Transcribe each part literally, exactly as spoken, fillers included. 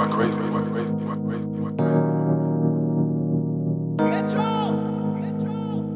went crazy, you went crazy, you went crazy, you went crazy. Metro! Metro!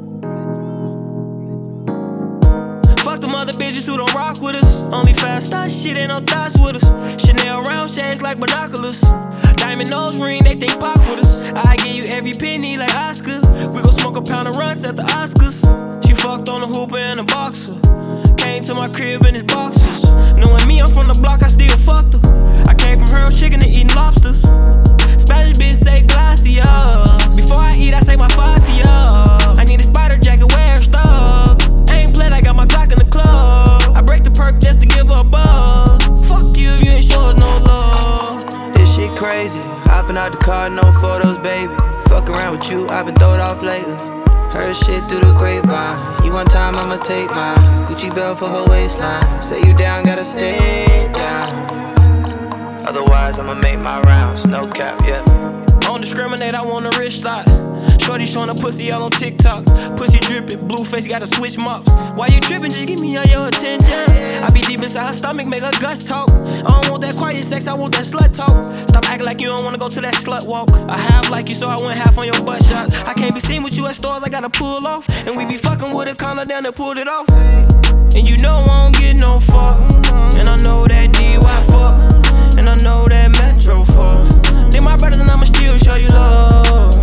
Fuck them other bitches who don't rock with us. Only fast thought shit, ain't no thoughts with us. Chanel round shades like binoculars. Diamond nose ring, they think pop with us. I give you every penny like Oscar. We gon' smoke a pound of runs at the Oscars. She fucked on a hooper and a boxer. Came to my crib in his boxers. Knowing me, I'm from the block, I still fucked her. I came from Harold Chicken to eating lobsters. Spanish bitch say glacier. Before I eat, I say my facia. I need a spider jacket, wear stuck. Ain't played, I got my Glock in the club. I break the perk just to give her a buzz. Fuck you if you ain't sure no love. This shit crazy, hopping out the car, no photos, baby. Fuck around with you, I've been throwed off lately. Heard shit through the grapevine. You one time, I'ma take mine. Gucci belt for her waistline. Say you down, gotta stay down. Otherwise, I'ma make my rounds, no cap, yeah. Don't discriminate, I want a rich slot. Shorty showing a pussy all on TikTok. Pussy drippin', blue face, gotta switch mops. Why you trippin'? Just give me all your attention. I be deep inside her stomach, make her guts talk. I don't want that quiet sex, I want that slut talk. Stop acting like you don't wanna go to that slut walk. I have like you, so I went half on your butt shot. I can't be seen with you at stores, I gotta pull off. And we be fucking with a counter down and pulled it off. And you know I don't get no fuck. And I know that D Y fuck. And I know that Metro fuck. They my brothers and I'ma still show you love.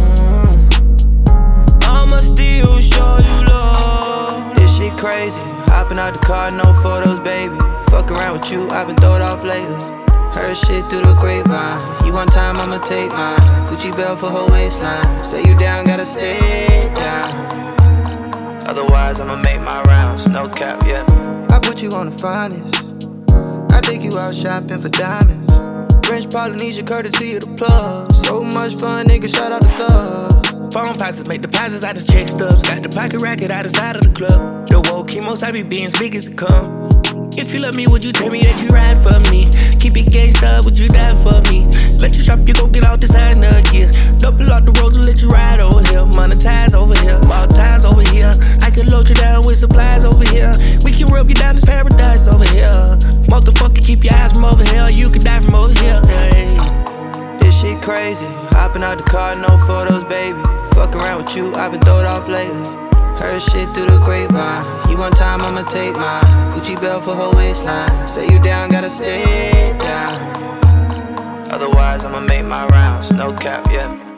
I'ma still show you love. This shit crazy, hopping out the car, no photos, baby. Fuck around with you, I've been throwed off lately. Heard shit through the grapevine. You one time, I'ma take mine. Gucci belt for her waistline. Say you down, gotta stay down. Otherwise, I'ma make my rounds, no cap, yeah. I put you on the finest. I take you out shopping for diamonds. French Polynesia, courtesy of the plug. So much fun, nigga, shout out the thug. Phone passes, make deposits out of check stubs. Got the pocket racket out the side of the club. Yo, woke chemos, I be being big as it come. If you love me, would you tell me that you ride for me? Keep it gangsta, would you die for me? Let you shop, you go get out designer, yeah. Double out the roads and let you ride over here. Monetize over here, monetize over here. I can load you down with supplies over here. We can rub you down this paradise over here. Motherfucker, keep your eyes from over here. You can die from over here, hey. This shit crazy, hopping out the car, no photos, baby. Fuck around with you, I've been throwed off lately. Heard shit through the grapevine. You one time, I'ma take mine. Gucci belt for her waistline. Say you down, gotta stay down. Otherwise, I'ma make my rounds, no cap, yeah.